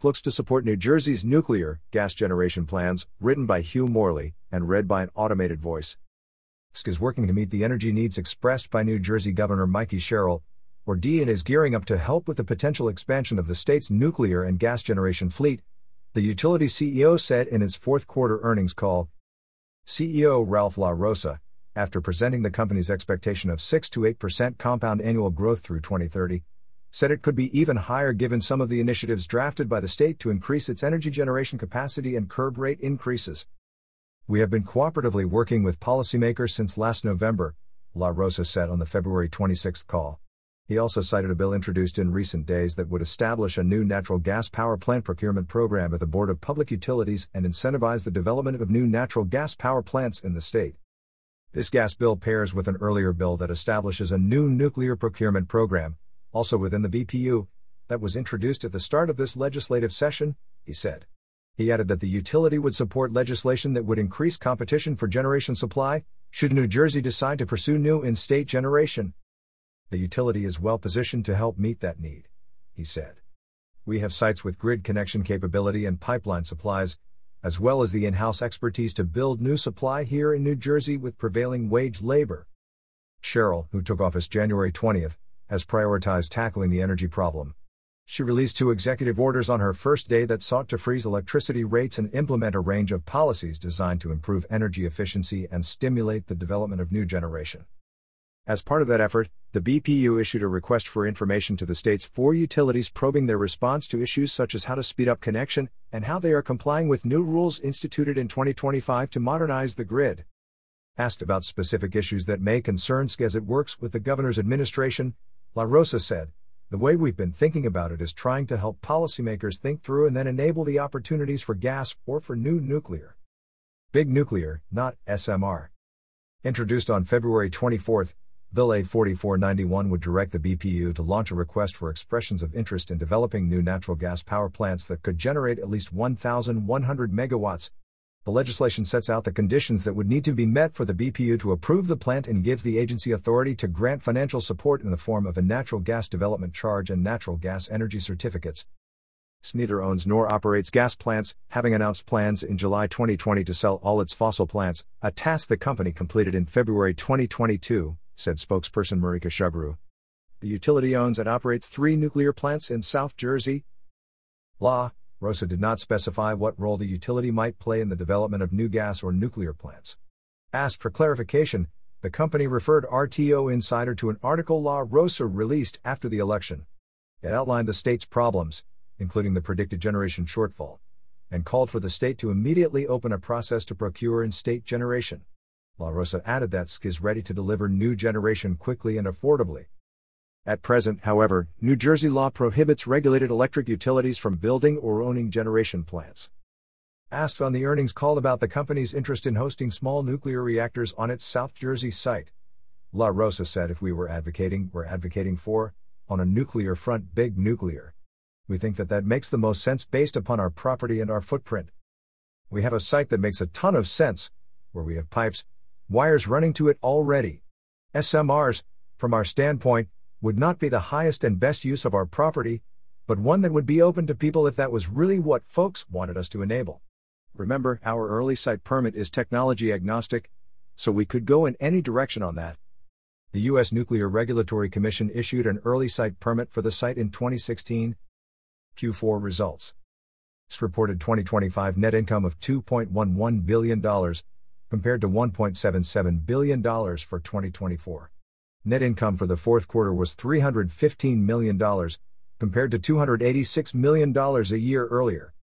looks to support New Jersey's nuclear gas generation plans, written by Hugh Morley and read by an automated voice. SK is working to meet the energy needs expressed by New Jersey Governor Mikie Sherrill, or D, and is gearing up to help with the potential expansion of the state's nuclear and gas generation fleet, the utility CEO said in its fourth quarter earnings call. CEO Ralph LaRossa, after presenting the company's expectation of 6 to 8% compound annual growth through 2030, said it could be even higher given some of the initiatives drafted by the state to increase its energy generation capacity and curb rate increases. We have been cooperatively working with policymakers since last November, LaRossa said on the February 26 call. He also cited a bill introduced in recent days that would establish a new natural gas power plant procurement program at the Board of Public Utilities and incentivize the development of new natural gas power plants in the state. This gas bill pairs with an earlier bill that establishes a new nuclear procurement program, also within the BPU, that was introduced at the start of this legislative session, he said. He added that the utility would support legislation that would increase competition for generation supply, should New Jersey decide to pursue new in-state generation. The utility is well positioned to help meet that need, he said. We have sites with grid connection capability and pipeline supplies, as well as the in-house expertise to build new supply here in New Jersey with prevailing wage labor. Sherrill, who took office January 20, has prioritized tackling the energy problem. She released 2 executive orders on her first day that sought to freeze electricity rates and implement a range of policies designed to improve energy efficiency and stimulate the development of new generation. As part of that effort, the BPU issued a request for information to the state's 4 utilities probing their response to issues such as how to speed up connection and how they are complying with new rules instituted in 2025 to modernize the grid. Asked about specific issues that may concern SK as it works with the governor's administration, LaRossa said, "The way we've been thinking about it is trying to help policymakers think through and then enable the opportunities for gas or for new nuclear. Big nuclear, not SMR." Introduced on February 24, Bill A 4491 would direct the BPU to launch a request for expressions of interest in developing new natural gas power plants that could generate at least 1,100 megawatts. The legislation sets out the conditions that would need to be met for the BPU to approve the plant and gives the agency authority to grant financial support in the form of a natural gas development charge and natural gas energy certificates. SK neither owns nor operates gas plants, having announced plans in July 2020 to sell all its fossil plants, a task the company completed in February 2022, said spokesperson Marika Shugru. The utility owns and operates 3 nuclear plants in South Jersey. LaRossa did not specify what role the utility might play in the development of new gas or nuclear plants. Asked for clarification, the company referred RTO Insider to an article LaRossa released after the election. It outlined the state's problems, including the predicted generation shortfall, and called for the state to immediately open a process to procure in-state generation. LaRossa added that SK is ready to deliver new generation quickly and affordably. At present, however, New Jersey law prohibits regulated electric utilities from building or owning generation plants. Asked on the earnings call about the company's interest in hosting small nuclear reactors on its South Jersey site, LaRossa said if we were advocating, we're advocating for, on a nuclear front, big nuclear. We think that makes the most sense based upon our property and our footprint. We have a site that makes a ton of sense, where we have pipes, wires running to it already. SMRs, from our standpoint, would not be the highest and best use of our property, but one that would be open to people if that was really what folks wanted us to enable. Remember, our early site permit is technology agnostic, so we could go in any direction on that. The U.S. Nuclear Regulatory Commission issued an early site permit for the site in 2016. Q4 results. SK reported 2025 net income of $2.11 billion, compared to $1.77 billion for 2024. Net income for the fourth quarter was $315 million, compared to $286 million a year earlier.